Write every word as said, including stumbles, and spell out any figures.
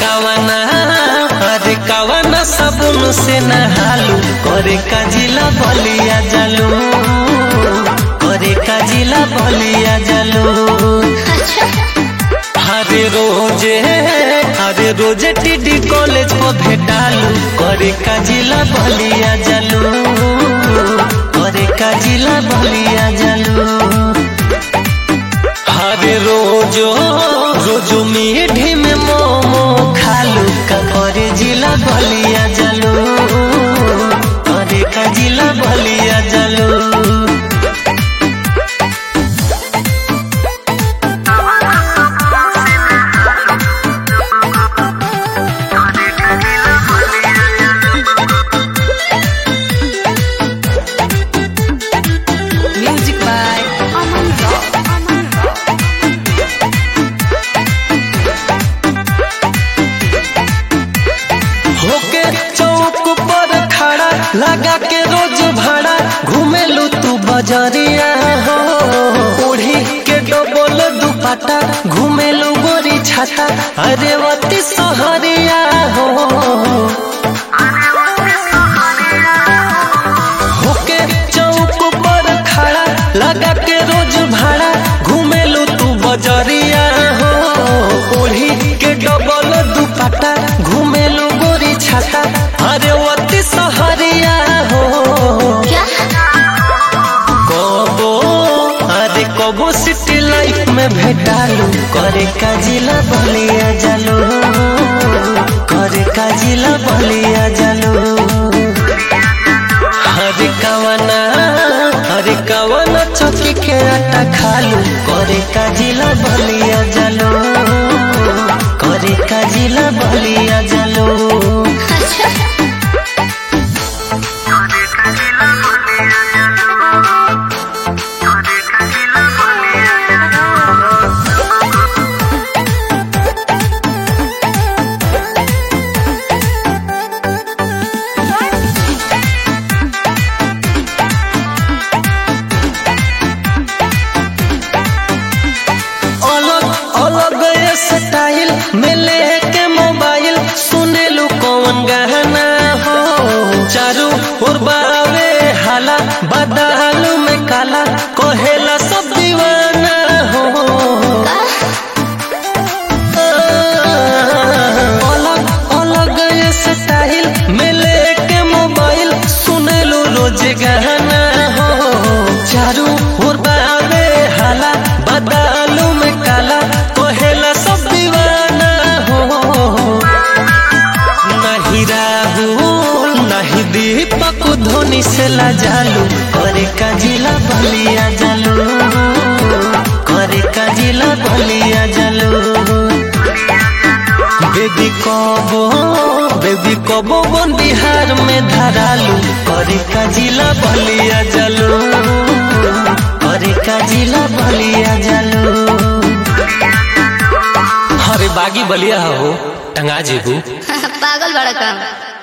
कवना अरे कवना साबुन से नहालू करे का जिला बलिया जालू करे का जिला बलिया जालू हरे रोजे हरे रोजे टीडी कॉलेज को भेटालू करे का जिला बलिया जालू करे का जिला बलिया जालू हरे रोजो रोजो मीठी में मोमो खालू का करे जिला बलिया जालू करे का जिला बलिया जालू लगा के रोज भाड़ा घूमेलू तू बजरिया हो ओढ़ी के डबल दुपट्टा घूमेलू गोरी छाता अरे वती सहरिया हो होके चौक पर खड़ा लगा के रोज भाड़ा घूमेलू तू बजरिया हो ओढ़ी के डबल दुपट्टा घूमेलू गोरी छाता अरे वती सहरिया कबो सिटी लाइफ में भेटालू करे का जिला बलिया जालू करे का जिला बलिया जालू हरे कवना हरे कवना चौकी के आटा खालू करे का जिला बलिया जालू करे का जिला बलिया जालू स्टाइल में लेके मोबाइल सुनेलू कौन गहना हो चारू और बावे हाला बदालू में काला कोहेला सब दीवाना हो अलग अलग स्टाइल में लेके मोबाइल सुनेलू रोज गहना हो चारू और बावे हाला बदालू में काला कोहेला सब दीवाना हो नहीं राहुल नहीं दीपक धोनी से ला जालू करे का जिला बलिया जालू करे का जिला बलिया जालू बेबी कबो बेबी कबो बन बिहार में धरालू करे का जिला बलिया जालू करे का जिला बलिया जालू अरे बागी बलिया हो टंगा जेबू पागल बड़ा काम।